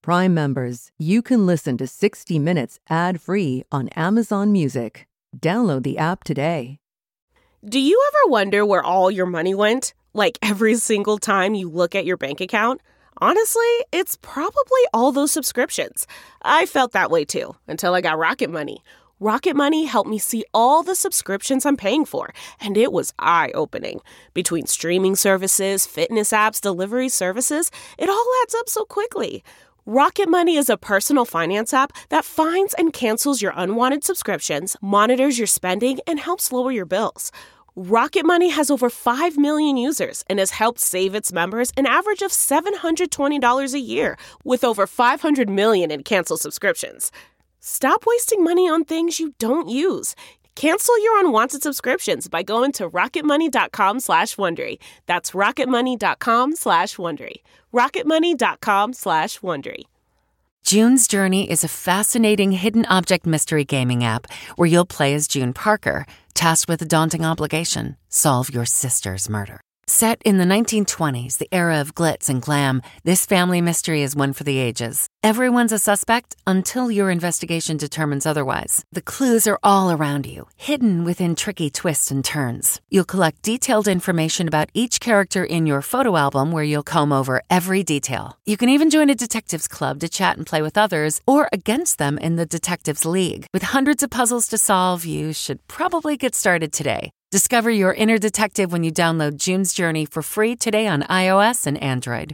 Prime members, you can listen to 60 Minutes ad-free on Amazon Music. Download the app today. Do you ever wonder where all your money went? Like every single time you look at your bank account? Honestly, it's probably all those subscriptions. I felt that way too, until I got Rocket Money. Rocket Money helped me see all the subscriptions I'm paying for, and it was eye-opening. Between streaming services, fitness apps, delivery services, it all adds up so quickly. Rocket Money is a personal finance app that finds and cancels your unwanted subscriptions, monitors your spending, and helps lower your bills. Rocket Money has over 5 million users and has helped save its members an average of $720 a year, with over 500 million in canceled subscriptions. Stop wasting money on things you don't use. Cancel your unwanted subscriptions by going to rocketmoney.com/Wondery. That's rocketmoney.com/Wondery. rocketmoney.com/Wondery. June's Journey is a fascinating hidden object mystery gaming app where you'll play as June Parker, tasked with a daunting obligation: solve your sister's murder. Set in the 1920s, the era of glitz and glam, this family mystery is one for the ages. Everyone's a suspect until your investigation determines otherwise. The clues are all around you, hidden within tricky twists and turns. You'll collect detailed information about each character in your photo album, where you'll comb over every detail. You can even join a detectives club to chat and play with others, or against them in the Detectives League. With hundreds of puzzles to solve, you should probably get started today. Discover your inner detective when you download June's Journey for free today on iOS and Android.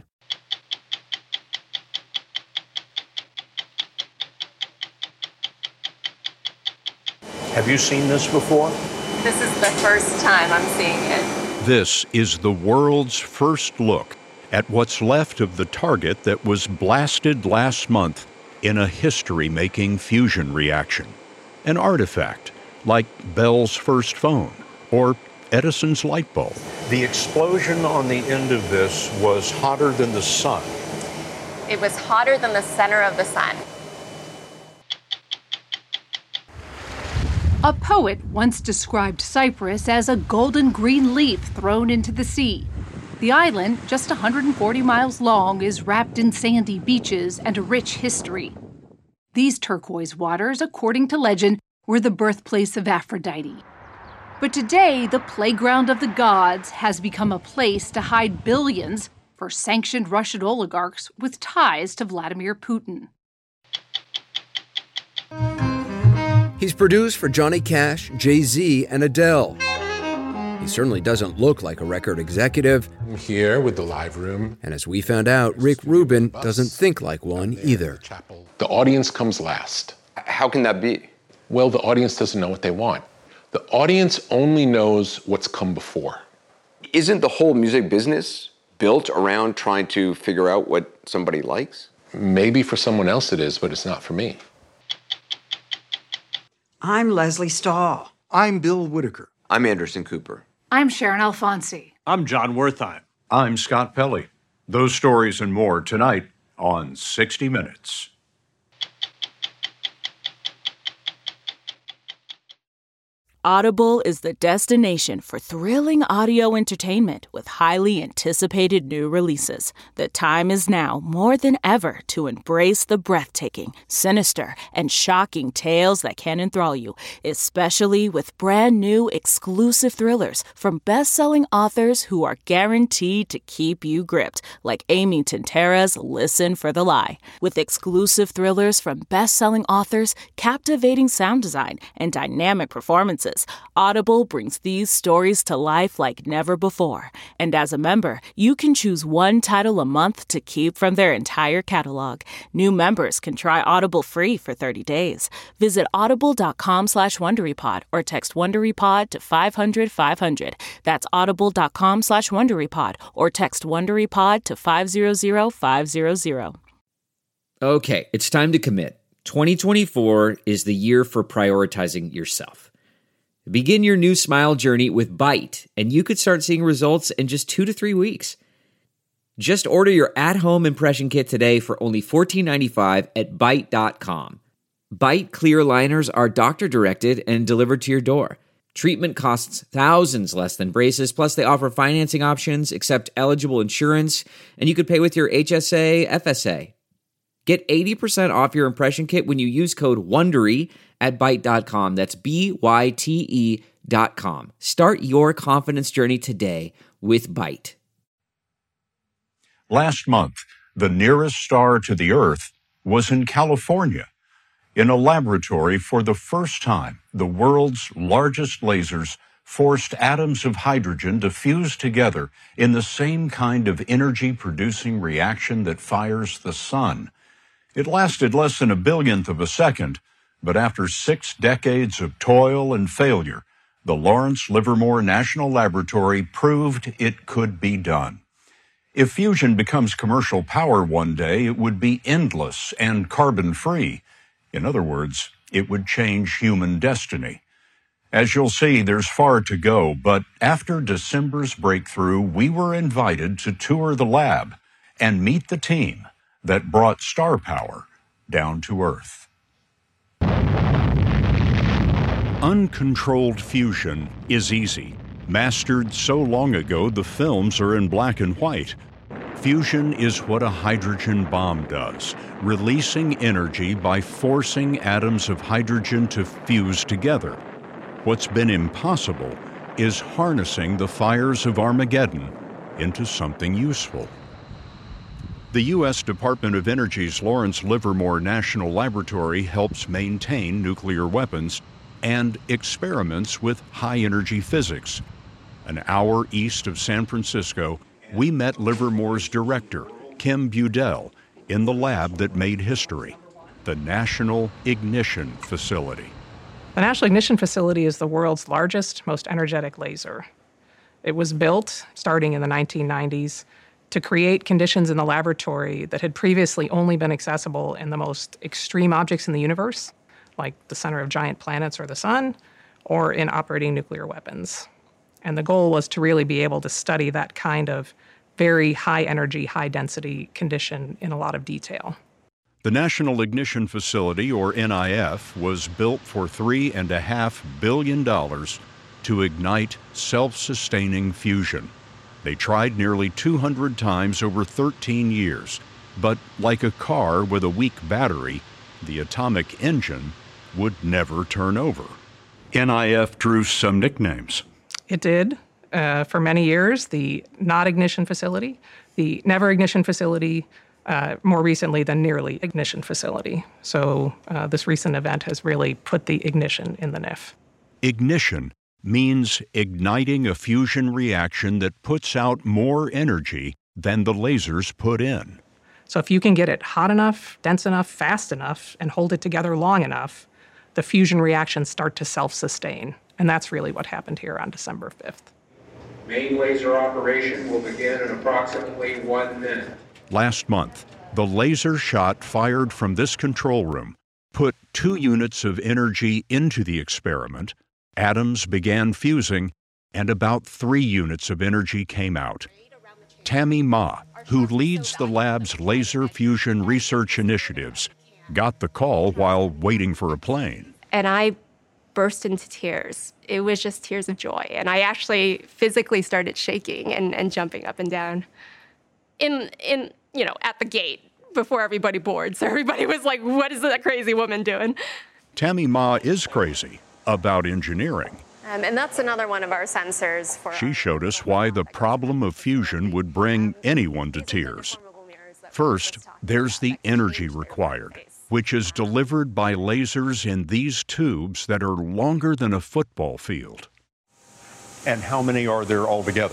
Have you seen this before? This is the first time I'm seeing it. This is the world's first look at what's left of the target that was blasted last month in a history-making fusion reaction. An artifact like Bell's first phone or Edison's light bulb. The explosion on the end of this was hotter than the sun. It was hotter than the center of the sun. A poet once described Cyprus as a golden green leaf thrown into the sea. The island, just 140 miles long, is wrapped in sandy beaches and a rich history. These turquoise waters, according to legend, were the birthplace of Aphrodite. But today, the playground of the gods has become a place to hide billions for sanctioned Russian oligarchs with ties to Vladimir Putin. He's produced for Johnny Cash, Jay-Z, and Adele. He certainly doesn't look like a record executive. I'm here with the Live Room. And as we found out, Rick Rubin doesn't think like one either. The audience comes last. How can that be? Well, the audience doesn't know what they want. The audience only knows what's come before. Isn't the whole music business built around trying to figure out what somebody likes? Maybe for someone else it is, but it's not for me. I'm Leslie Stahl. I'm Bill Whitaker. I'm Anderson Cooper. I'm Sharon Alfonsi. I'm John Wertheim. I'm Scott Pelley. Those stories and more tonight on 60 Minutes. Audible is the destination for thrilling audio entertainment with highly anticipated new releases. The time is now more than ever to embrace the breathtaking, sinister, and shocking tales that can enthrall you, especially with brand new exclusive thrillers from best-selling authors who are guaranteed to keep you gripped, like Amy Tintera's Listen for the Lie. With exclusive thrillers from best-selling authors, captivating sound design, and dynamic performances, Audible brings these stories to life like never before. And as a member, you can choose one title a month to keep from their entire catalog. New members can try Audible free for 30 days. Visit audible.com/WonderyPod or text WonderyPod to 500-500. That's audible.com/WonderyPod or text WonderyPod to 500-500. Okay, it's time to commit. 2024 is the year for prioritizing yourself. Begin your new smile journey with Byte, and you could start seeing results in just 2 to 3 weeks. Just order your at-home impression kit today for only $14.95 at Byte.com. Byte clear liners are doctor-directed and delivered to your door. Treatment costs thousands less than braces, plus they offer financing options, accept eligible insurance, and you could pay with your HSA, FSA. Get 80% off your impression kit when you use code WONDERY at Byte.com. That's BYTE.com. Start your confidence journey today with Byte. Last month, the nearest star to the Earth was in California. In a laboratory, for the first time, the world's largest lasers forced atoms of hydrogen to fuse together in the same kind of energy-producing reaction that fires the sun. It lasted less than a billionth of a second, but after 6 decades of toil and failure, the Lawrence Livermore National Laboratory proved it could be done. If fusion becomes commercial power one day, it would be endless and carbon-free. In other words, it would change human destiny. As you'll see, there's far to go, but after December's breakthrough, we were invited to tour the lab and meet the team that brought star power down to Earth. Uncontrolled fusion is easy. Mastered so long ago, the films are in black and white. Fusion is what a hydrogen bomb does, releasing energy by forcing atoms of hydrogen to fuse together. What's been impossible is harnessing the fires of Armageddon into something useful. The U.S. Department of Energy's Lawrence Livermore National Laboratory helps maintain nuclear weapons and experiments with high-energy physics. An hour east of San Francisco, we met Livermore's director, Kim Budell, in the lab that made history, the National Ignition Facility. The National Ignition Facility is the world's largest, most energetic laser. It was built, starting in the 1990s, to create conditions in the laboratory that had previously only been accessible in the most extreme objects in the universe, like the center of giant planets or the sun, or in operating nuclear weapons. And the goal was to really be able to study that kind of very high energy, high density condition in a lot of detail. The National Ignition Facility, or NIF, was built for $3.5 billion to ignite self-sustaining fusion. They tried nearly 200 times over 13 years, but like a car with a weak battery, the atomic engine would never turn over. NIF drew some nicknames. It did. For many years, the Not Ignition Facility, the Never Ignition Facility, more recently the Nearly Ignition Facility. So this recent event has really put the ignition in the NIF. Ignition means igniting a fusion reaction that puts out more energy than the lasers put in. So if you can get it hot enough, dense enough, fast enough, and hold it together long enough, the fusion reactions start to self-sustain. And that's really what happened here on December 5th. Main laser operation will begin in approximately 1 minute. Last month, the laser shot fired from this control room put 2 units of energy into the experiment, atoms began fusing, and about 3 units of energy came out. Tammy Ma, who leads the lab's laser fusion research initiatives, got the call while waiting for a plane. And I burst into tears. It was just tears of joy. And I actually physically started shaking and jumping up and down at the gate before everybody boarded. So everybody was like, what is that crazy woman doing? Tammy Ma is crazy about engineering. And that's another one of our sensors. She showed us why the problem of fusion would bring anyone to tears. First, there's the energy required, which is delivered by lasers in these tubes that are longer than a football field. And how many are there altogether?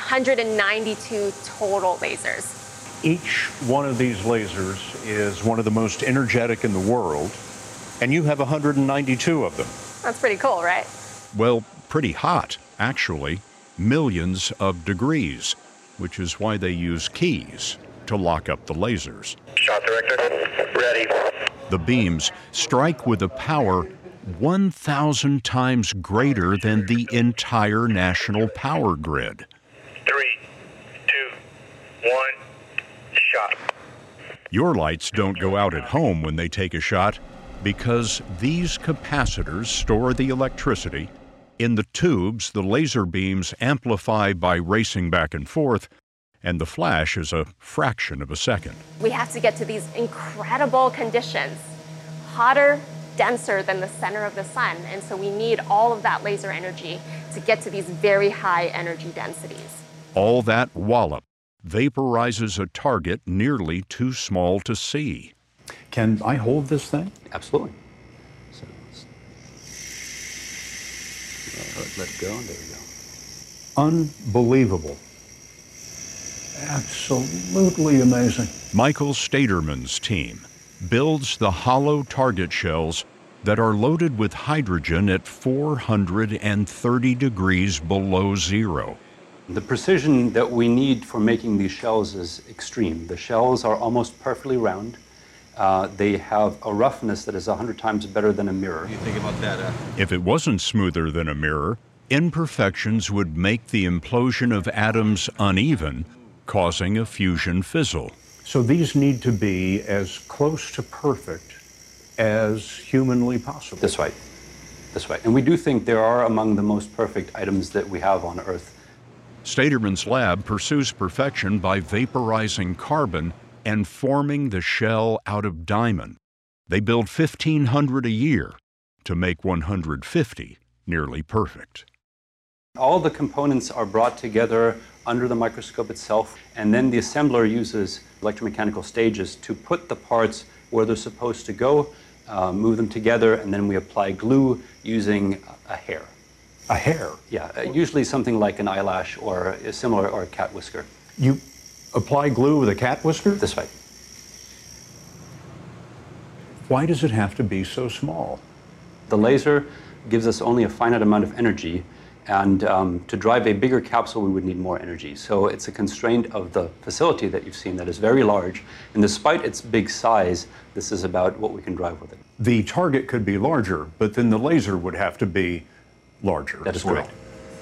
192 total lasers. Each one of these lasers is one of the most energetic in the world, and you have 192 of them. That's pretty cool, right? Well, pretty hot, actually. Millions of degrees, which is why they use keys to lock up the lasers. Shot director, ready. The beams strike with a power 1,000 times greater than the entire national power grid. 3, 2, 1, shot. Your lights don't go out at home when they take a shot because these capacitors store the electricity. In the tubes, the laser beams amplify by racing back and forth, and the flash is a fraction of a second. We have to get to these incredible conditions, hotter, denser than the center of the sun, and so we need all of that laser energy to get to these very high energy densities. All that wallop vaporizes a target nearly too small to see. Can I hold this thing? Absolutely. So, let it go. There we go. Unbelievable. Absolutely amazing. Michael Staderman's team builds the hollow target shells that are loaded with hydrogen at 430 degrees below zero. The precision that we need for making these shells is extreme. The shells are almost perfectly round. They have a roughness that is 100 times better than a mirror. You think about that? If it wasn't smoother than a mirror, imperfections would make the implosion of atoms uneven, causing a fusion fizzle. So these need to be as close to perfect as humanly possible. That's right. That's right. And we do think there are among the most perfect items that we have on Earth. Staderman's lab pursues perfection by vaporizing carbon and forming the shell out of diamond. They build 1,500 a year to make 150 nearly perfect. All the components are brought together under the microscope itself, and then the assembler uses electromechanical stages to put the parts where they're supposed to go, move them together, and then we apply glue using a hair. A hair? Yeah, usually something like an eyelash or a similar, or a cat whisker. You apply glue with a cat whisker? That's right. Why does it have to be so small? The laser gives us only a finite amount of energy, and to drive a bigger capsule, we would need more energy. So it's a constraint of the facility that you've seen that is very large, and despite its big size, this is about what we can drive with it. The target could be larger, but then the laser would have to be larger. That is correct.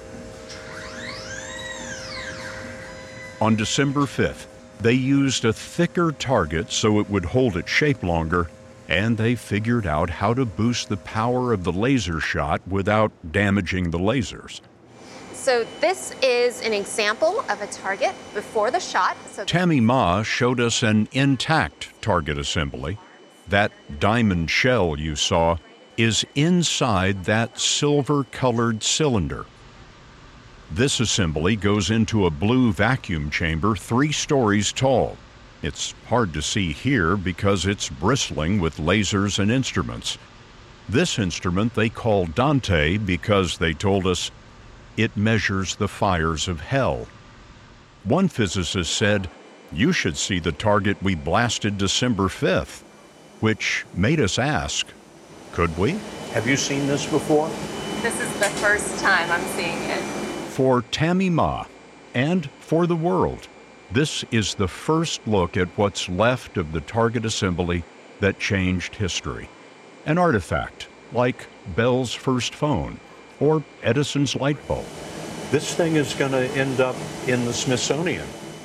On December 5th, they used a thicker target so it would hold its shape longer, and they figured out how to boost the power of the laser shot without damaging the lasers. So this is an example of a target before the shot. Tammy Ma showed us an intact target assembly. That diamond shell you saw is inside that silver-colored cylinder. This assembly goes into a blue vacuum chamber 3 stories tall. It's hard to see here because it's bristling with lasers and instruments. This instrument they call Dante because, they told us, it measures the fires of hell. One physicist said, "You should see the target we blasted December 5th," which made us ask, could we? Have you seen this before? This is the first time I'm seeing it. For Tammy Ma, and for the world, this is the first look at what's left of the target assembly that changed history. An artifact like Bell's first phone or Edison's light bulb. This thing is going to end up in the Smithsonian.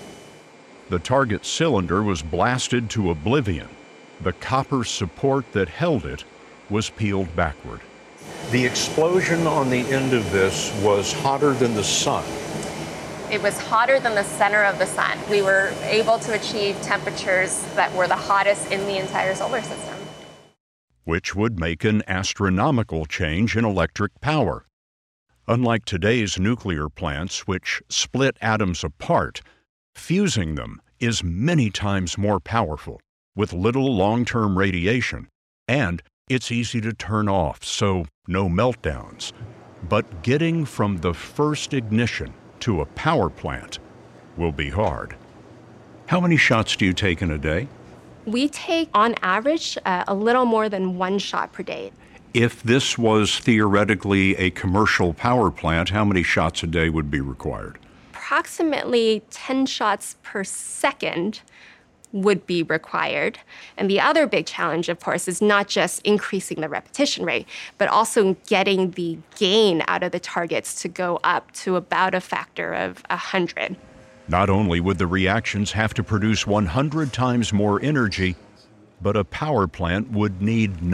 The target cylinder was blasted to oblivion. The copper support that held it was peeled backward. The explosion on the end of this was hotter than the sun. It was hotter than the center of the sun. We were able to achieve temperatures that were the hottest in the entire solar system. Which would make an astronomical change in electric power. Unlike today's nuclear plants, which split atoms apart, fusing them is many times more powerful, with little long-term radiation, and it's easy to turn off, so no meltdowns. But getting from the first ignition to a power plant will be hard. How many shots do you take in a day? We take, on average, a little more than 1 shot per day. If this was theoretically a commercial power plant, how many shots a day would be required? Approximately 10 shots per second would be required. And the other big challenge, of course, is not just increasing the repetition rate, but also getting the gain out of the targets to go up to about a factor of 100. Not only would the reactions have to produce 100 times more energy, but a power plant would need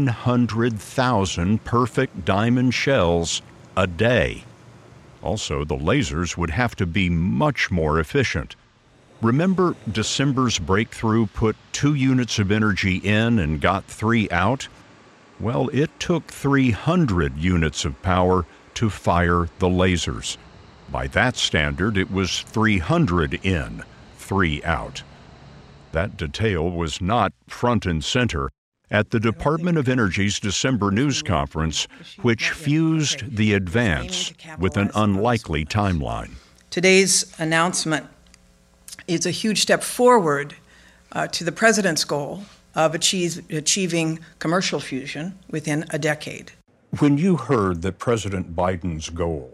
900,000 perfect diamond shells a day. Also, the lasers would have to be much more efficient. Remember December's breakthrough put 2 units of energy in and got 3 out? Well, it took 300 units of power to fire the lasers. By that standard, it was 300 in, 3 out. That detail was not front and center at the Department of Energy's December news conference, which fused the advance with an unlikely timeline. Today's announcement is a huge step forward to the President's goal of achieving commercial fusion within a decade. When you heard that President Biden's goal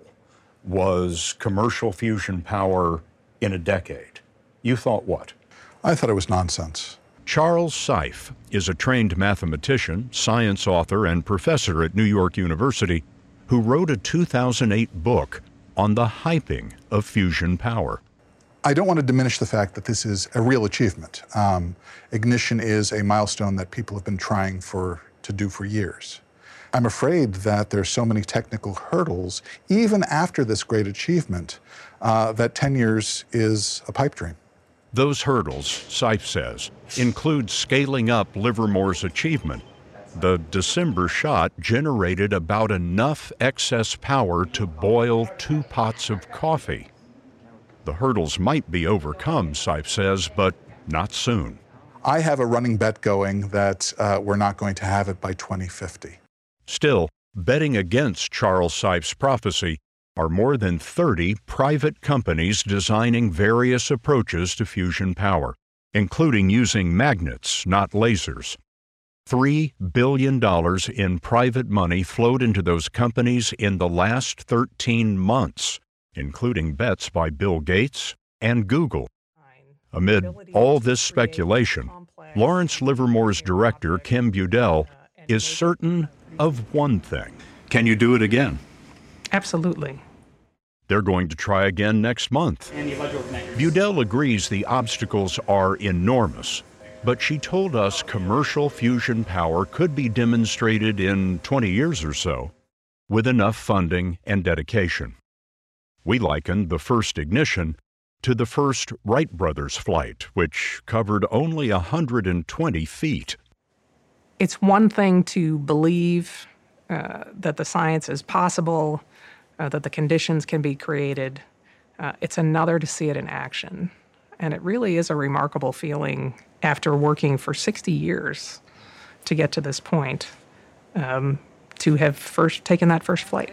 was commercial fusion power in a decade, you thought what? I thought it was nonsense. Charles Seife is a trained mathematician, science author, and professor at New York University who wrote a 2008 book on the hyping of fusion power. I don't want to diminish the fact that this is a real achievement. Ignition is a milestone that people have been trying to do for years. I'm afraid that there are so many technical hurdles, even after this great achievement, that 10 years is a pipe dream. Those hurdles, Seife says, include scaling up Livermore's achievement. The December shot generated about enough excess power to boil 2 pots of coffee. The hurdles might be overcome, Seife says, but not soon. I have a running bet going that we're not going to have it by 2050. Still, betting against Charles Seife's prophecy are more than 30 private companies designing various approaches to fusion power, including using magnets, not lasers. $3 billion in private money flowed into those companies in the last 13 months, including bets by Bill Gates and Google. Amid all this speculation, Lawrence Livermore's director, Kim Budell, is certain of one thing. Can you do it again? Absolutely. They're going to try again next month. Budell agrees the obstacles are enormous, but she told us commercial fusion power could be demonstrated in 20 years or so, with enough funding and dedication. We likened the first ignition to the first Wright brothers flight, which covered only 120 feet. It's one thing to believe that the science is possible, that the conditions can be created. It's another to see it in action. And it really is a remarkable feeling after working for 60 years to get to this point, to have taken that first flight.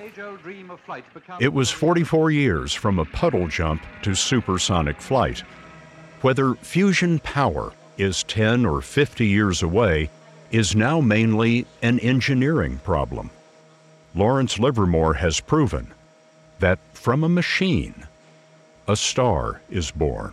It was 44 years from a puddle jump to supersonic flight. Whether fusion power is 10 or 50 years away is now mainly an engineering problem. Lawrence Livermore has proven that from a machine, a star is born.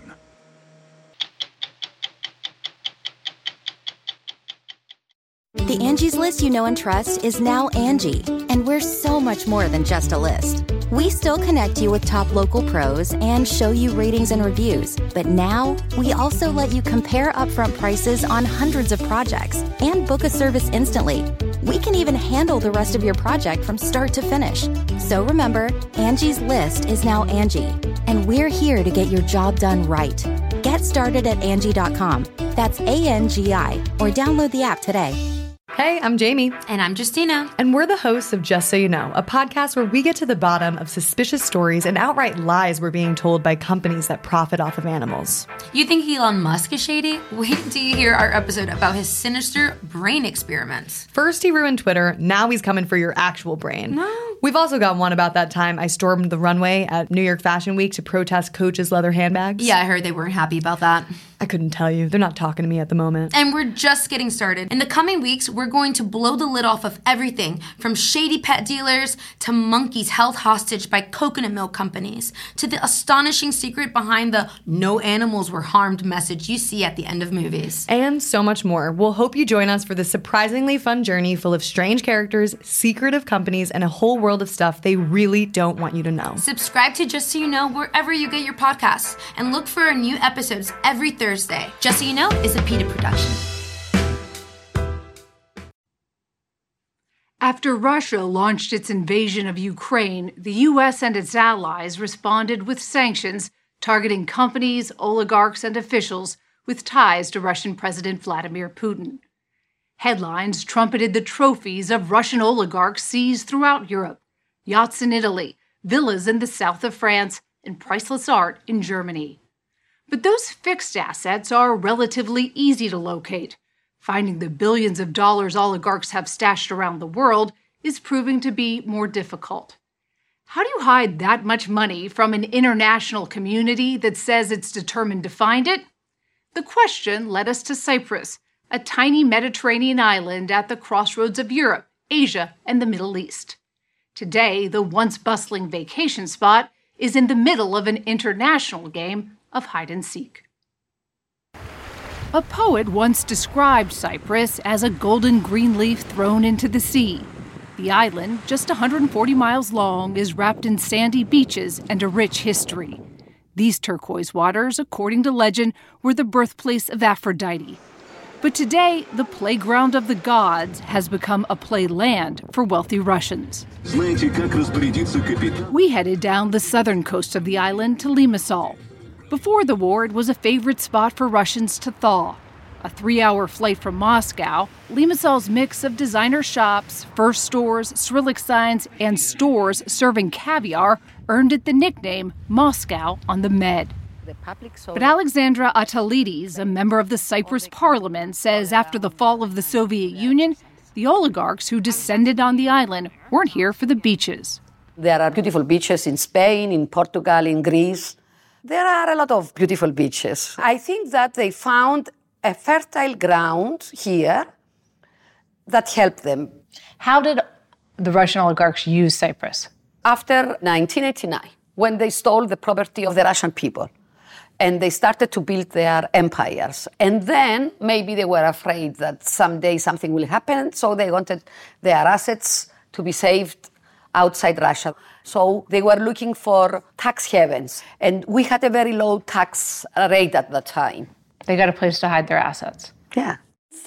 The Angie's List you know and trust is now Angie, and we're so much more than just a list. We still connect you with top local pros and show you ratings and reviews, but now we also let you compare upfront prices on hundreds of projects and book a service instantly. We can even handle the rest of your project from start to finish. So remember, Angie's List is now Angie, and we're here to get your job done right. Get started at Angie.com. That's ANGI, or download the app today. Hey, I'm Jamie. And I'm Justina. And we're the hosts of Just So You Know, a podcast where we get to the bottom of suspicious stories and outright lies we're being told by companies that profit off of animals. You think Elon Musk is shady? Wait till you hear our episode about his sinister brain experiments. First he ruined Twitter, now he's coming for your actual brain. No. We've also got one about that time I stormed the runway at New York Fashion Week to protest Coach's leather handbags. Yeah, I heard they weren't happy about that. I couldn't tell you. They're not talking to me at the moment. And we're just getting started. In the coming weeks, we're going to blow the lid off of everything from shady pet dealers to monkeys held hostage by coconut milk companies to the astonishing secret behind the no animals were harmed message you see at the end of movies. And so much more. We'll hope you join us for this surprisingly fun journey full of strange characters, secretive companies, and a whole world of stuff they really don't want you to know. Subscribe to Just So You Know wherever you get your podcasts and look for our new episodes every Thursday. Just So You Know is a PETA production. After Russia launched its invasion of Ukraine, the U.S. and its allies responded with sanctions targeting companies, oligarchs, and officials with ties to Russian President Vladimir Putin. Headlines trumpeted the trophies of Russian oligarchs seized throughout Europe, yachts in Italy, villas in the south of France, and priceless art in Germany. But those fixed assets are relatively easy to locate. Finding the billions of dollars oligarchs have stashed around the world is proving to be more difficult. How do you hide that much money from an international community that says it's determined to find it? The question led us to Cyprus, a tiny Mediterranean island at the crossroads of Europe, Asia, and the Middle East. Today, the once bustling vacation spot is in the middle of an international game of hide-and-seek. A poet once described Cyprus as a golden green leaf thrown into the sea. The island, just 140 miles long, is wrapped in sandy beaches and a rich history. These turquoise waters, according to legend, were the birthplace of Aphrodite. But today, the playground of the gods has become a playland for wealthy Russians. We headed down the southern coast of the island to Limassol. Before the war, it was a favorite spot for Russians to thaw. A 3-hour flight from Moscow, Limassol's mix of designer shops, fur stores, Cyrillic signs, and stores serving caviar earned it the nickname Moscow on the Med. But Alexandra Atalides, a member of the Cyprus parliament, says after the fall of the Soviet Union, the oligarchs who descended on the island weren't here for the beaches. There are beautiful beaches in Spain, in Portugal, in Greece. There are a lot of beautiful beaches. I think that they found a fertile ground here that helped them. How did the Russian oligarchs use Cyprus? After 1989, when they stole the property of the Russian people and they started to build their empires. And then maybe they were afraid that someday something will happen, so they wanted their assets to be saved outside Russia. So they were looking for tax havens. And we had a very low tax rate at that time. They got a place to hide their assets. Yeah.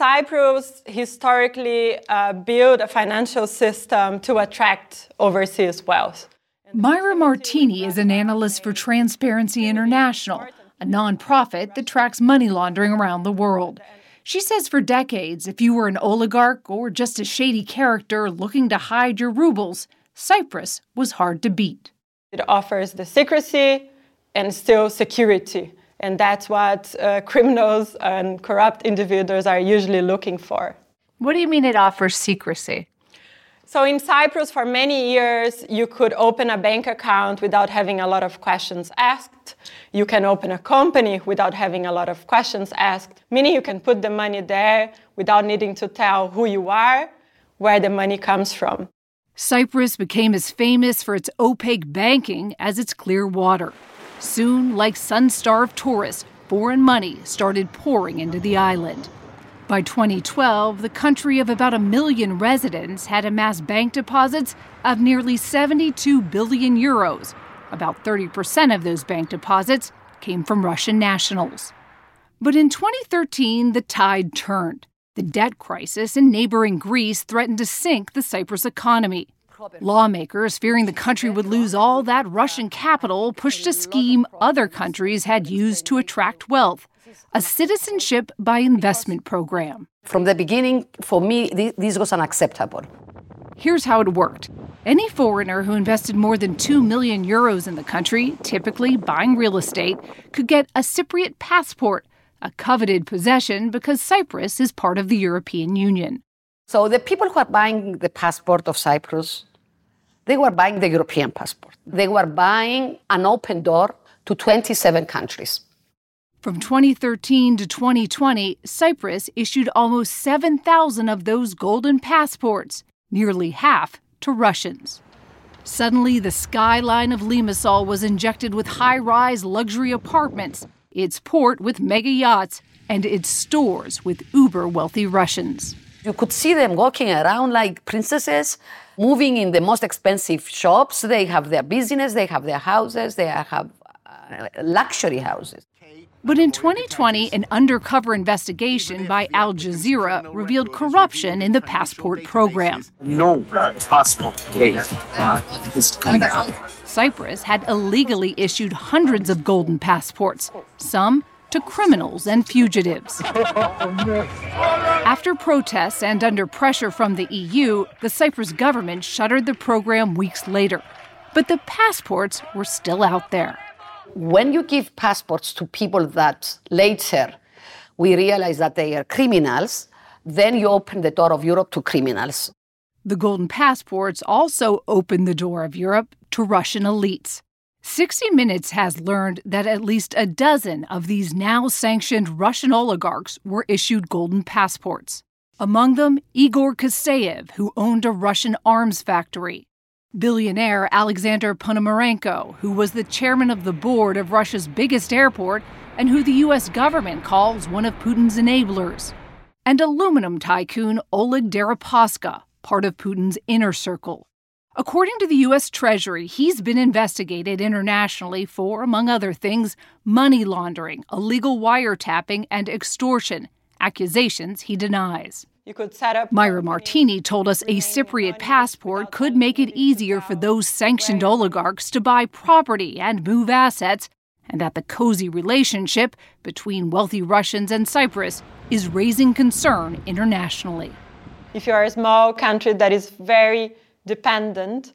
Cyprus historically built a financial system to attract overseas wealth. Myra Martini is an analyst for Transparency International, a nonprofit that tracks money laundering around the world. She says for decades, if you were an oligarch or just a shady character looking to hide your rubles, Cyprus was hard to beat. It offers the secrecy and still security. And that's what criminals and corrupt individuals are usually looking for. What do you mean it offers secrecy? So in Cyprus, for many years, you could open a bank account without having a lot of questions asked. You can open a company without having a lot of questions asked, meaning you can put the money there without needing to tell who you are, where the money comes from. Cyprus became as famous for its opaque banking as its clear water. Soon, like sun-starved tourists, foreign money started pouring into the island. By 2012, the country of about 1 million residents had amassed bank deposits of nearly 72 billion euros. About 30% of those bank deposits came from Russian nationals. But in 2013, the tide turned. The debt crisis in neighboring Greece threatened to sink the Cyprus economy. Lawmakers, fearing the country would lose all that Russian capital, pushed a scheme other countries had used to attract wealth, a citizenship by investment program. From the beginning, for me, this was unacceptable. Here's how it worked. Any foreigner who invested more than 2 million euros in the country, typically buying real estate, could get a Cypriot passport, a coveted possession because Cyprus is part of the European Union. So the people who are buying the passport of Cyprus, they were buying the European passport. They were buying an open door to 27 countries. From 2013 to 2020, Cyprus issued almost 7,000 of those golden passports, nearly half to Russians. Suddenly, the skyline of Limassol was injected with high-rise luxury apartments, its port with mega yachts, and its stores with uber-wealthy Russians. You could see them walking around like princesses, moving in the most expensive shops. They have their business, they have their houses, they have luxury houses. But in 2020, an undercover investigation by Al Jazeera revealed corruption in the passport program. No passport case. Cyprus had illegally issued hundreds of golden passports, some to criminals and fugitives. After protests and under pressure from the EU, the Cyprus government shuttered the program weeks later. But the passports were still out there. When you give passports to people that later we realize that they are criminals, then you open the door of Europe to criminals. The golden passports also opened the door of Europe to Russian elites. 60 Minutes has learned that at least a dozen of these now sanctioned Russian oligarchs were issued golden passports. Among them, Igor Kasayev, who owned a Russian arms factory. Billionaire Alexander Ponomarenko, who was the chairman of the board of Russia's biggest airport and who the U.S. government calls one of Putin's enablers. And aluminum tycoon Oleg Deripaska, part of Putin's inner circle. According to the U.S. Treasury, he's been investigated internationally for, among other things, money laundering, illegal wiretapping, and extortion, accusations he denies. You could set up. Myra Martini told us a Cypriot passport could make it easier for those sanctioned oligarchs to buy property and move assets, and that the cozy relationship between wealthy Russians and Cyprus is raising concern internationally. If you are a small country that is very dependent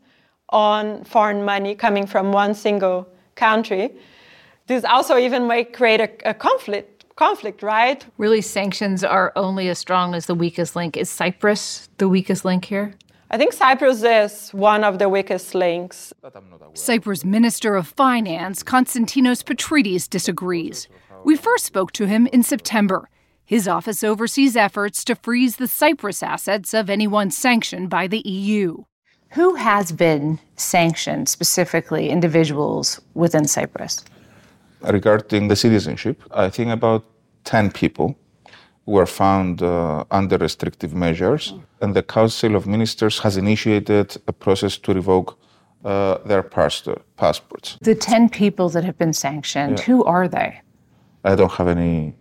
on foreign money coming from one single country, this also even might create a conflict, right? Really, sanctions are only as strong as the weakest link. Is Cyprus the weakest link here? I think Cyprus is one of the weakest links. Cyprus Minister of Finance, Konstantinos Petridis, disagrees. We first spoke to him in September. His office oversees efforts to freeze the Cyprus assets of anyone sanctioned by the EU. Who has been sanctioned, specifically individuals within Cyprus? Regarding the citizenship, I think about 10 people were found under restrictive measures, and the Council of Ministers has initiated a process to revoke their passports. The 10 people that have been sanctioned, who are they? I don't have any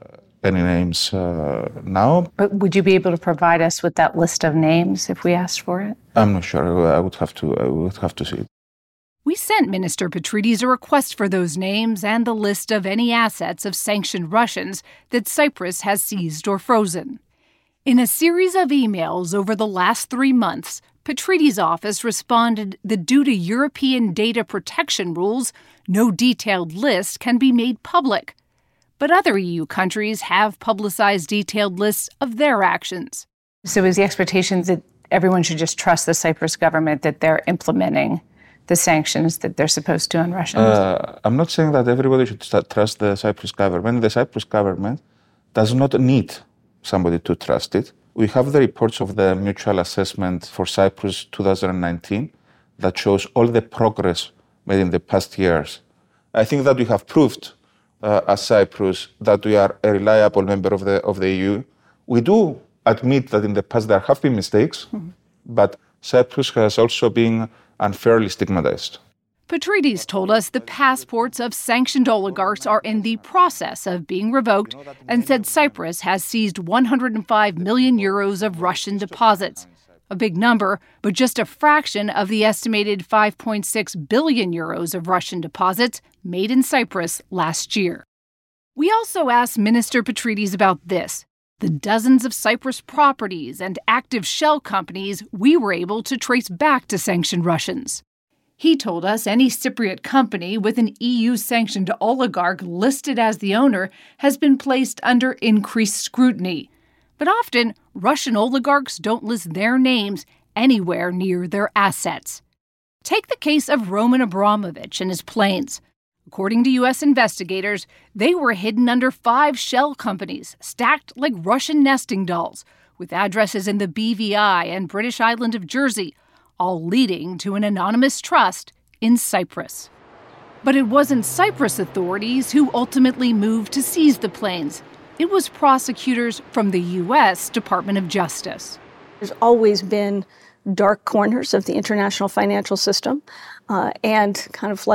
names now. But would you be able to provide us with that list of names if we asked for it? I'm not sure. I would have to see it. We sent Minister Petridis a request for those names and the list of any assets of sanctioned Russians that Cyprus has seized or frozen. In a series of emails over the last 3 months, Petridis' office responded that due to European data protection rules, no detailed list can be made public. But other EU countries have publicized detailed lists of their actions. So is the expectation that everyone should just trust the Cyprus government that they're implementing the sanctions that they're supposed to on Russians? I'm not saying that everybody should trust the Cyprus government. The Cyprus government does not need somebody to trust it. We have the reports of the mutual assessment for Cyprus 2019 that shows all the progress made in the past years. I think that we have proved as Cyprus that we are a reliable member of the EU. We do admit that in the past there have been mistakes, but Cyprus has also been unfairly stigmatized. Petridis told us the passports of sanctioned oligarchs are in the process of being revoked and said Cyprus has seized 105 million euros of Russian deposits. A big number, but just a fraction of the estimated 5.6 billion euros of Russian deposits made in Cyprus last year. We also asked Minister Petridis about this: the dozens of Cyprus properties and active shell companies we were able to trace back to sanctioned Russians. He told us any Cypriot company with an EU-sanctioned oligarch listed as the owner has been placed under increased scrutiny. But often, Russian oligarchs don't list their names anywhere near their assets. Take the case of Roman Abramovich and his planes. According to U.S. investigators, they were hidden under 5 shell companies, stacked like Russian nesting dolls, with addresses in the BVI and British island of Jersey, all leading to an anonymous trust in Cyprus. But it wasn't Cyprus authorities who ultimately moved to seize the planes. It was prosecutors from the U.S. Department of Justice. There's always been dark corners of the international financial system and kind of like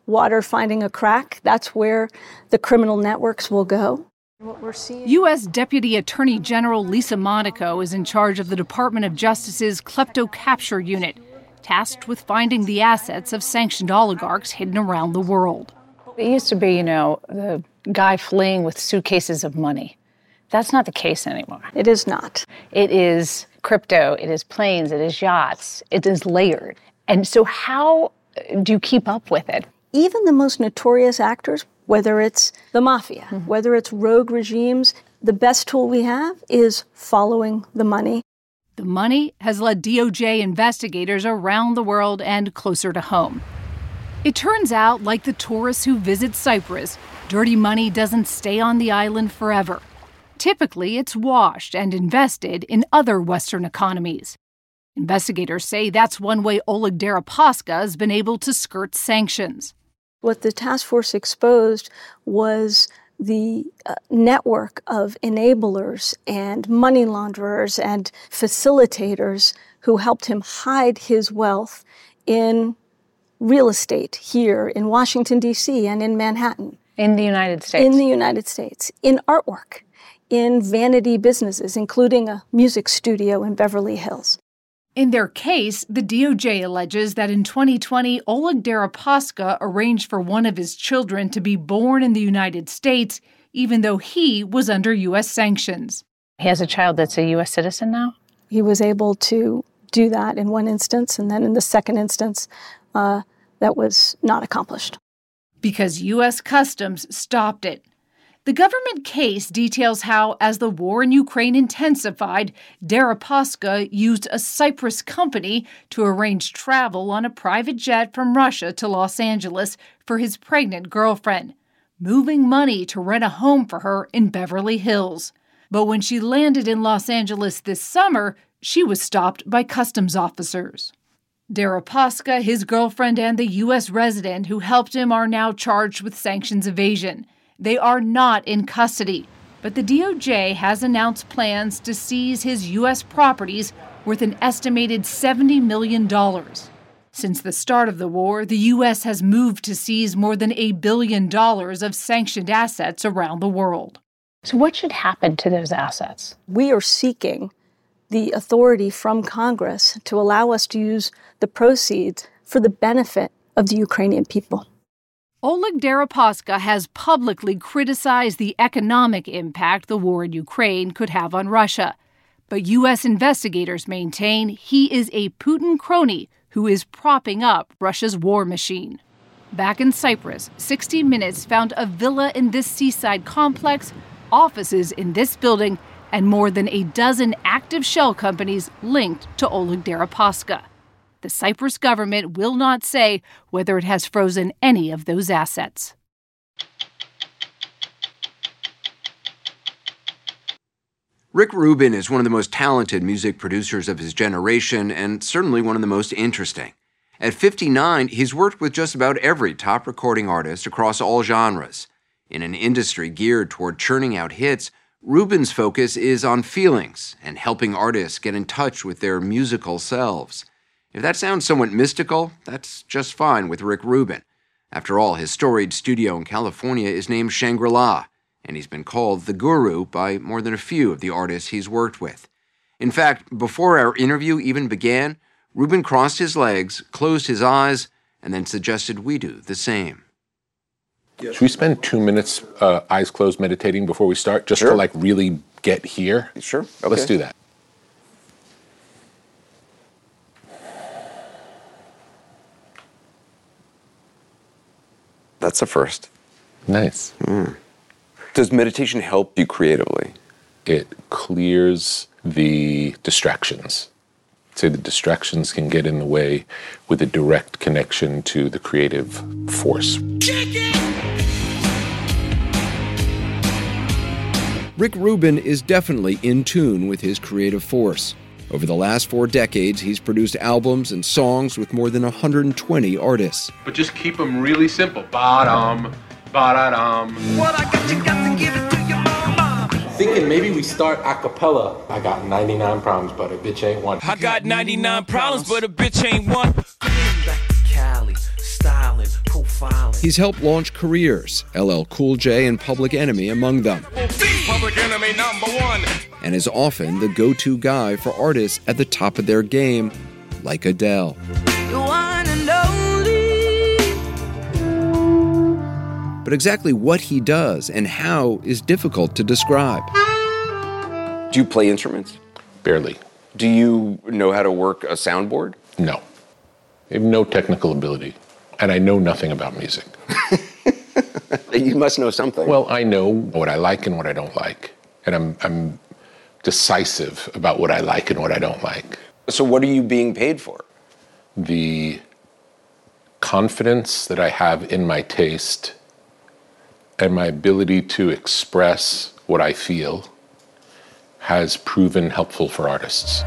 water finding a crack, that's where the criminal networks will go. U.S. Deputy Attorney General Lisa Monaco is in charge of the Department of Justice's Klepto Capture Unit, tasked with finding the assets of sanctioned oligarchs hidden around the world. It used to be, the guy fleeing with suitcases of money. That's not the case anymore. It is not. It is crypto, it is planes, it is yachts, it is layered. And so how do you keep up with it? Even the most notorious actors, whether it's the mafia, whether it's rogue regimes, the best tool we have is following the money. The money has led DOJ investigators around the world and closer to home. It turns out, like the tourists who visit Cyprus, dirty money doesn't stay on the island forever. Typically, it's washed and invested in other Western economies. Investigators say that's one way Oleg Deripaska has been able to skirt sanctions. What the task force exposed was the network of enablers and money launderers and facilitators who helped him hide his wealth in real estate here in Washington, D.C. and in Manhattan. In the United States? In the United States. In artwork. In vanity businesses, including a music studio in Beverly Hills. In their case, the DOJ alleges that in 2020, Oleg Deripaska arranged for one of his children to be born in the United States, even though he was under U.S. sanctions. He has a child that's a U.S. citizen now? He was able to do that in one instance, and then in the second instance, that was not accomplished. Because U.S. Customs stopped it. The government case details how, as the war in Ukraine intensified, Deripaska used a Cyprus company to arrange travel on a private jet from Russia to Los Angeles for his pregnant girlfriend, moving money to rent a home for her in Beverly Hills. But when she landed in Los Angeles this summer, she was stopped by customs officers. Deripaska, his girlfriend, and the U.S. resident who helped him are now charged with sanctions evasion. They are not in custody, but the DOJ has announced plans to seize his U.S. properties worth an estimated $70 million. Since the start of the war, the U.S. has moved to seize more than $1 billion of sanctioned assets around the world. So what should happen to those assets? We are seeking the authority from Congress to allow us to use the proceeds for the benefit of the Ukrainian people. Oleg Deripaska has publicly criticized the economic impact the war in Ukraine could have on Russia. But U.S. investigators maintain he is a Putin crony who is propping up Russia's war machine. Back in Cyprus, 60 Minutes found a villa in this seaside complex, offices in this building, and more than a dozen active shell companies linked to Oleg Deripaska. The Cyprus government will not say whether it has frozen any of those assets. Rick Rubin is one of the most talented music producers of his generation and certainly one of the most interesting. At 59, he's worked with just about every top recording artist across all genres. In an industry geared toward churning out hits, Rubin's focus is on feelings and helping artists get in touch with their musical selves. If that sounds somewhat mystical, that's just fine with Rick Rubin. After all, his storied studio in California is named Shangri-La, and he's been called the guru by more than a few of the artists he's worked with. In fact, before our interview even began, Rubin crossed his legs, closed his eyes, and then suggested we do the same. Should we spend 2 minutes eyes closed meditating before we start, just to really get here? Sure. Okay. Let's do that. That's a first. Nice. Does meditation help you creatively? It clears the distractions. Say the distractions can get in the way with a direct connection to the creative force. Rick Rubin is definitely in tune with his creative force. Over the last 4 decades, he's produced albums and songs with more than 120 artists. But just keep them really simple. Ba-dum, ba-da-dum. What I got, you got to give it to your mama. Thinking maybe we start a cappella. I got 99 problems, but a bitch ain't one. I got 99 problems, but a bitch ain't one. styling, profiling. He's helped launch careers, LL Cool J and Public Enemy among them, Public Enemy #1. and is often the go-to guy for artists at the top of their game, like Adele. The one and only. But exactly what he does and how is difficult to describe. Do you play instruments? Barely. Do you know how to work a soundboard? No. I have no technical ability, and I know nothing about music. You must know something. Well, I know what I like and what I don't like, and I'm decisive about what I like and what I don't like. So what are you being paid for? The confidence that I have in my taste and my ability to express what I feel has proven helpful for artists.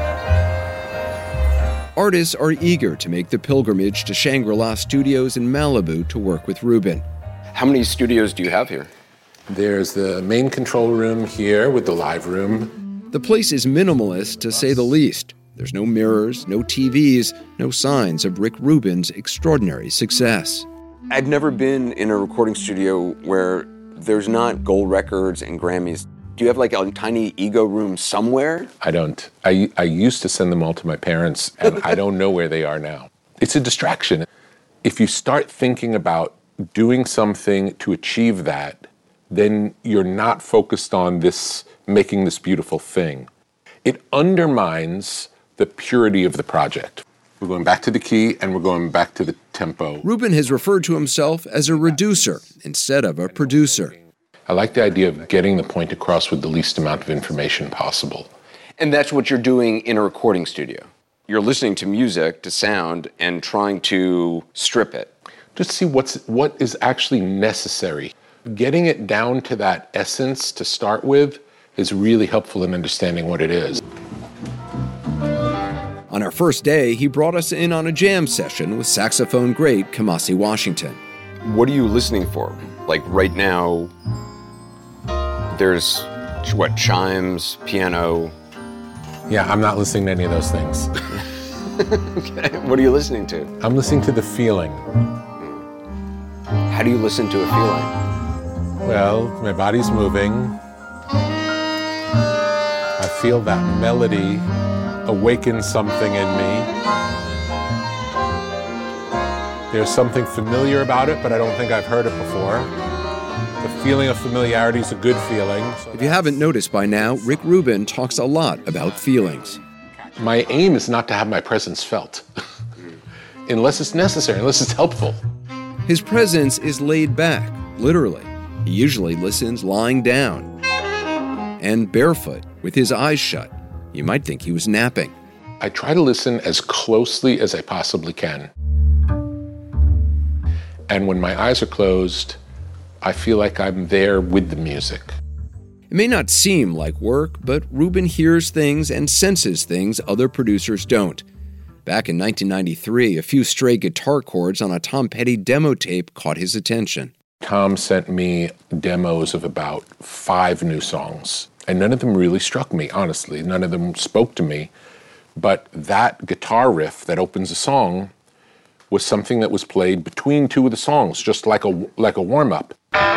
Artists are eager to make the pilgrimage to Shangri-La Studios in Malibu to work with Rubin. How many studios do you have here? There's the main control room here with the live room. The place is minimalist, to say the least. There's no mirrors, no TVs, no signs of Rick Rubin's extraordinary success. I've never been in a recording studio where there's not gold records and Grammys. Do you have like a tiny ego room somewhere? I don't. I used to send them all to my parents, and I don't know where they are now. It's a distraction. If you start thinking about doing something to achieve that, then you're not focused on this, making this beautiful thing. It undermines the purity of the project. We're going back to the key and we're going back to the tempo. Rubin has referred to himself as a reducer instead of a producer. I like the idea of getting the point across with the least amount of information possible. And that's what you're doing in a recording studio. You're listening to music, to sound, and trying to strip it. Just see what is actually necessary. Getting it down to that essence to start with is really helpful in understanding what it is. On our first day, he brought us in on a jam session with saxophone great Kamasi Washington. What are you listening for? Like right now, there's, what, chimes, piano? Yeah, I'm not listening to any of those things. Okay, what are you listening to? I'm listening to the feeling. How do you listen to a feeling? Well, my body's moving. I feel that melody awaken something in me. There's something familiar about it, but I don't think I've heard it before. The feeling of familiarity is a good feeling. If you haven't noticed by now, Rick Rubin talks a lot about feelings. My aim is not to have my presence felt, unless it's necessary, unless it's helpful. His presence is laid back, literally. He usually listens lying down and barefoot with his eyes shut. You might think he was napping. I try to listen as closely as I possibly can. And when my eyes are closed, I feel like I'm there with the music. It may not seem like work, but Rubin hears things and senses things other producers don't. Back in 1993, a few stray guitar chords on a Tom Petty demo tape caught his attention. Tom sent me demos of about 5 new songs, and none of them really struck me, honestly. None of them spoke to me. But that guitar riff that opens a song was something that was played between 2 of the songs, just like a warm-up.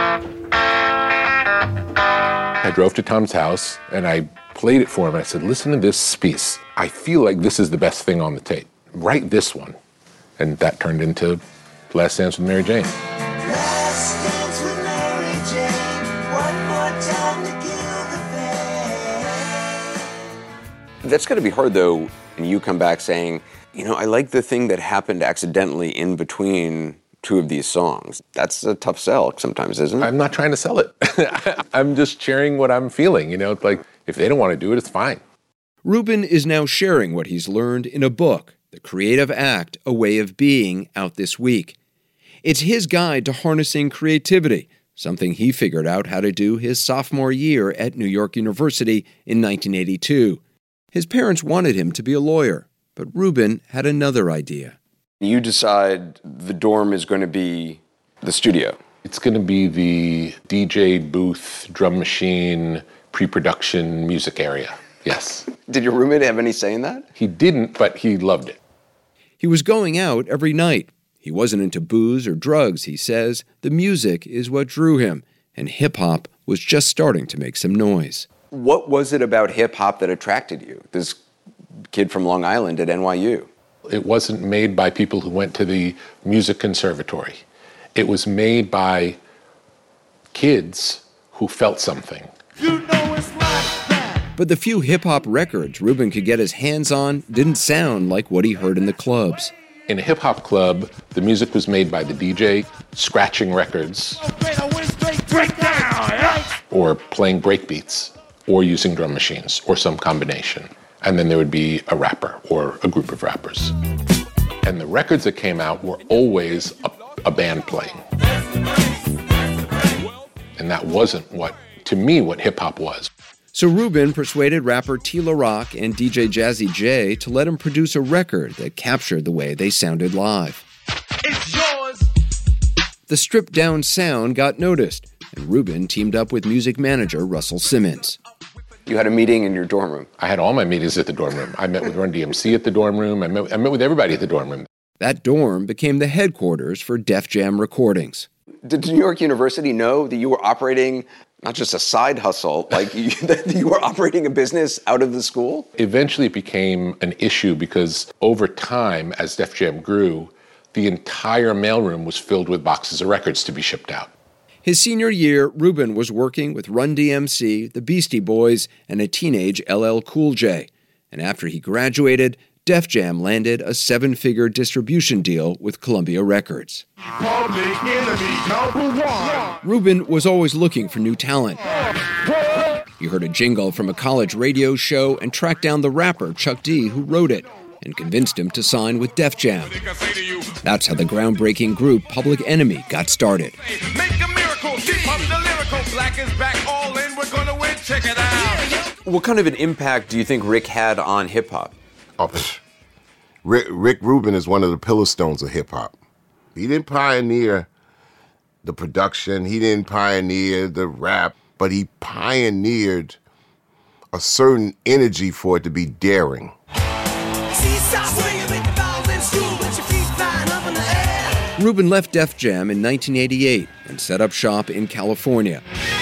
I drove to Tom's house, and I played it for him. I said, listen to this piece. I feel like this is the best thing on the tape. Write this one. And that turned into Last Dance with Mary Jane. Last dance with Mary Jane. One more time to kill the pain. That's got to be hard, though, and you come back saying, you know, I like the thing that happened accidentally in between 2 of these songs. That's a tough sell sometimes, isn't it? I'm not trying to sell it. I'm just sharing what I'm feeling. You know, it's like, if they don't want to do it, it's fine. Rubin is now sharing what he's learned in a book, The Creative Act, A Way of Being, out this week. It's his guide to harnessing creativity, something he figured out how to do his sophomore year at New York University in 1982. His parents wanted him to be a lawyer, but Rubin had another idea. You decide the dorm is going to be the studio. It's going to be the DJ booth, drum machine, pre-production music area. Yes. Did your roommate have any say in that? He didn't, but he loved it. He was going out every night. He wasn't into booze or drugs, he says. The music is what drew him, and hip-hop was just starting to make some noise. What was it about hip-hop that attracted you? This kid from Long Island at NYU. It wasn't made by people who went to the music conservatory. It was made by kids who felt something. But the few hip-hop records Rubin could get his hands on didn't sound like what he heard in the clubs. In a hip-hop club, the music was made by the DJ, scratching records, or playing breakbeats, or using drum machines, or some combination. And then there would be a rapper, or a group of rappers. And the records that came out were always a band playing. And that wasn't to me, what hip-hop was. So Rubin persuaded rapper T-La Rock and DJ Jazzy J to let him produce a record that captured the way they sounded live. It's yours. The stripped-down sound got noticed, and Rubin teamed up with music manager Russell Simmons. You had a meeting in your dorm room. I had all my meetings at the dorm room. I met with Run DMC at the dorm room. I met with everybody at the dorm room. That dorm became the headquarters for Def Jam Recordings. Did New York University know that you were operating not just a side hustle, like that you were operating a business out of the school? Eventually it became an issue because over time, as Def Jam grew, the entire mailroom was filled with boxes of records to be shipped out. His senior year, Rubin was working with Run DMC, the Beastie Boys, and a teenage LL Cool J. And after he graduated, Def Jam landed a 7-figure distribution deal with Columbia Records. Rubin was always looking for new talent. He heard a jingle from a college radio show and tracked down the rapper Chuck D, who wrote it, and convinced him to sign with Def Jam. That's how the groundbreaking group Public Enemy got started. What kind of an impact do you think Rick had on hip-hop? Rick Rubin is one of the pillar stones of hip-hop. He didn't pioneer the production, he didn't pioneer the rap, but he pioneered a certain energy for it to be daring. Rubin left Def Jam in 1988 and set up shop in California,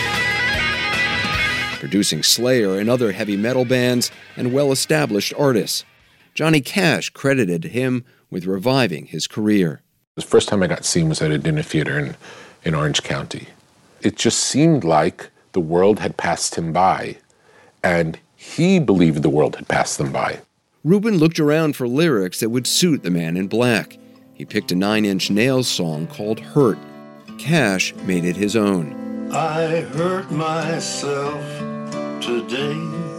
producing Slayer and other heavy metal bands and well-established artists. Johnny Cash credited him with reviving his career. The first time I got seen was at a dinner theater in Orange County. It just seemed like the world had passed him by, and he believed the world had passed them by. Rubin looked around for lyrics that would suit the Man in Black. He picked a Nine Inch Nails song called Hurt. Cash made it his own. I hurt myself today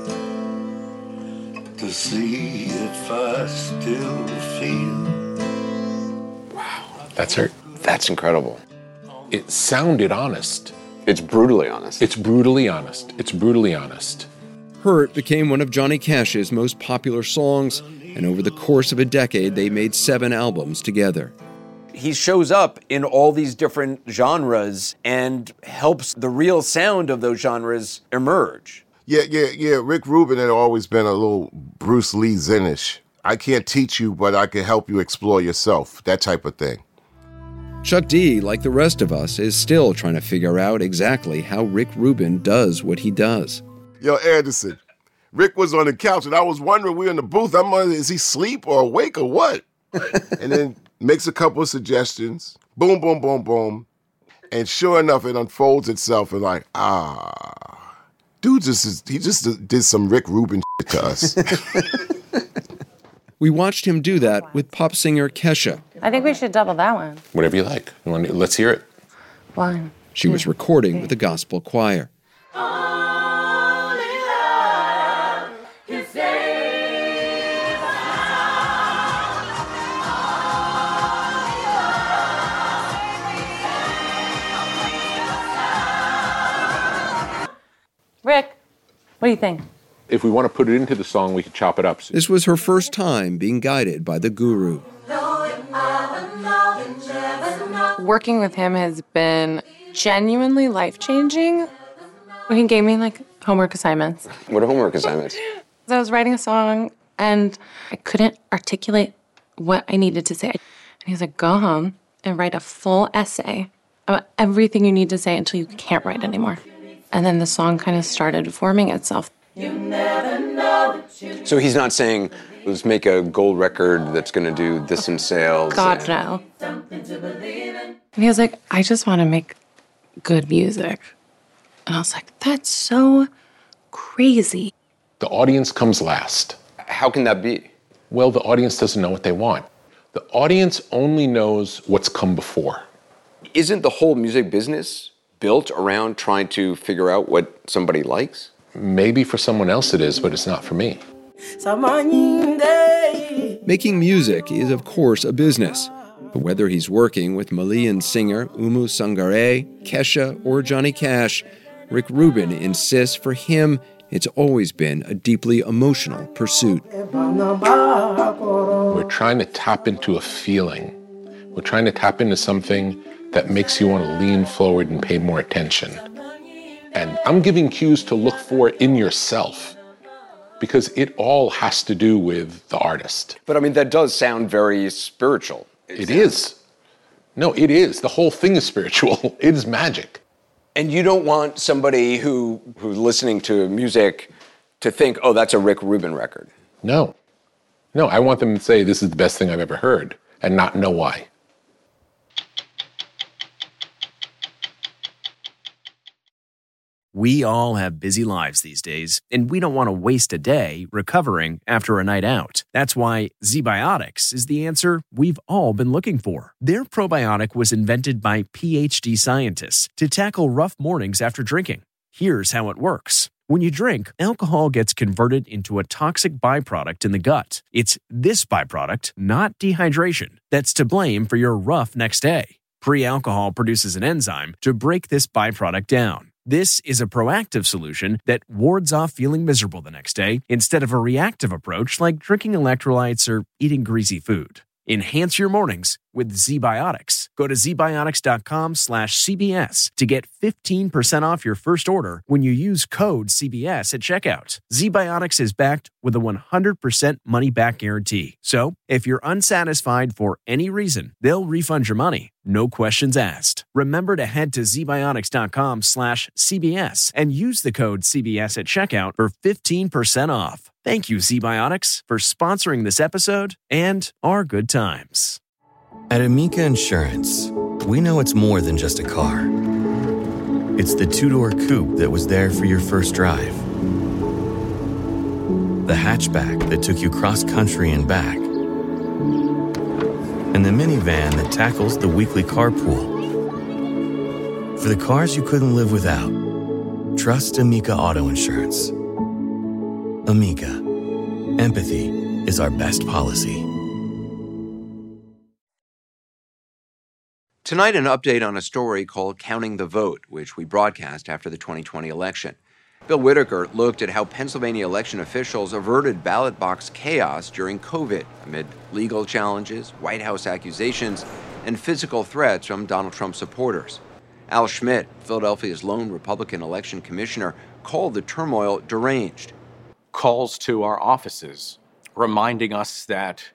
to see if I still feel. Wow, that's Hurt. That's incredible. It sounded honest. It's brutally honest. It's brutally honest. It's brutally honest. Hurt became one of Johnny Cash's most popular songs, and over the course of a decade, they made 7 albums together. He shows up in all these different genres and helps the real sound of those genres emerge. Yeah. Rick Rubin had always been a little Bruce Lee Zen-ish. I can't teach you, but I can help you explore yourself, that type of thing. Chuck D, like the rest of us, is still trying to figure out exactly how Rick Rubin does what he does. Yo, Anderson, Rick was on the couch, and I was wondering, we're in the booth, I'm wondering, is he asleep or awake or what? And then makes a couple of suggestions, boom, boom, boom, boom, and sure enough, it unfolds itself, and like, dude he just did some Rick Rubin shit to us. We watched him do that with pop singer Kesha. I think we should double that one. Whatever you like. Let's hear it. One. She was recording with a gospel choir. Rick, what do you think? If we want to put it into the song, we can chop it up. This was her first time being guided by the guru. Working with him has been genuinely life-changing. He gave me, homework assignments. What are homework assignments? I was writing a song, and I couldn't articulate what I needed to say. He's like, go home and write a full essay about everything you need to say until you can't write anymore. And then the song kind of started forming itself. So he's not saying, let's make a gold record that's going to do this in sales. God, no. And he was like, I just want to make good music. And I was like, that's so crazy. The audience comes last. How can that be? Well, the audience doesn't know what they want. The audience only knows what's come before. Isn't the whole music business built around trying to figure out what somebody likes? Maybe for someone else it is, but it's not for me. Making music is, of course, a business. But whether he's working with Malian singer Oumou Sangaré, Kesha, or Johnny Cash, Rick Rubin insists for him it's always been a deeply emotional pursuit. We're trying to tap into a feeling. We're trying to tap into something that makes you want to lean forward and pay more attention. And I'm giving cues to look for in yourself, because it all has to do with the artist. But I mean, that does sound very spiritual. It is. No, it is. The whole thing is spiritual. It is magic. And you don't want somebody who's listening to music to think, oh, that's a Rick Rubin record. No. No, I want them to say this is the best thing I've ever heard and not know why. We all have busy lives these days, and we don't want to waste a day recovering after a night out. That's why ZBiotics is the answer we've all been looking for. Their probiotic was invented by PhD scientists to tackle rough mornings after drinking. Here's how it works. When you drink, alcohol gets converted into a toxic byproduct in the gut. It's this byproduct, not dehydration, that's to blame for your rough next day. Pre-alcohol produces an enzyme to break this byproduct down. This is a proactive solution that wards off feeling miserable the next day instead of a reactive approach like drinking electrolytes or eating greasy food. Enhance your mornings with ZBiotics. Go to zbiotics.com/CBS to get 15% off your first order when you use code CBS at checkout. ZBiotics is backed with a 100% money-back guarantee. So, if you're unsatisfied for any reason, they'll refund your money. No questions asked. Remember to head to zbiotics.com/CBS and use the code CBS at checkout for 15% off. Thank you, ZBiotics, for sponsoring this episode and our good times. At Amica Insurance, we know it's more than just a car. It's the two-door coupe that was there for your first drive, the hatchback that took you cross-country and back, and the minivan that tackles the weekly carpool. For the cars you couldn't live without, trust Amica Auto Insurance. Amica. Empathy is our best policy. Tonight, an update on a story called Counting the Vote, which we broadcast after the 2020 election. Bill Whitaker looked at how Pennsylvania election officials averted ballot box chaos during COVID amid legal challenges, White House accusations, and physical threats from Donald Trump supporters. Al Schmidt, Philadelphia's lone Republican election commissioner, called the turmoil deranged. Calls to our offices reminding us that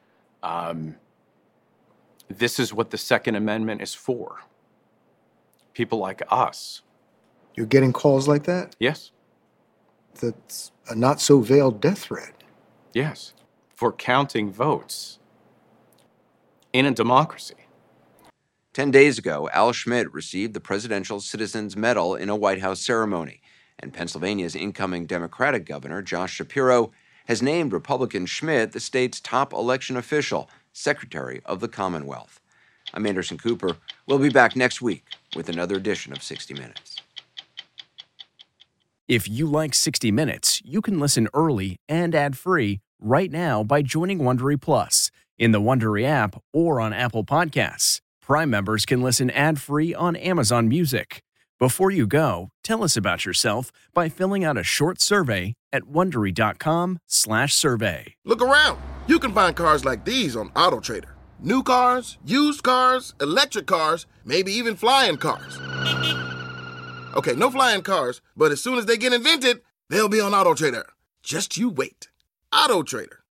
this is what the Second Amendment is for. People like us. You're getting calls like that? Yes. That's a not-so-veiled death threat. Yes. For counting votes in a democracy. 10 days ago, Al Schmidt received the Presidential Citizens Medal in a White House ceremony. And Pennsylvania's incoming Democratic governor, Josh Shapiro, has named Republican Schmidt the state's top election official, Secretary of the Commonwealth. I'm Anderson Cooper. We'll be back next week with another edition of 60 Minutes. If you like 60 Minutes, you can listen early and ad-free right now by joining Wondery Plus in the Wondery app or on Apple Podcasts. Prime members can listen ad-free on Amazon Music. Before you go, tell us about yourself by filling out a short survey at Wondery.com/survey. Look around. You can find cars like these on AutoTrader. New cars, used cars, electric cars, maybe even flying cars. Okay, no flying cars, but as soon as they get invented, they'll be on AutoTrader. Just you wait. AutoTrader.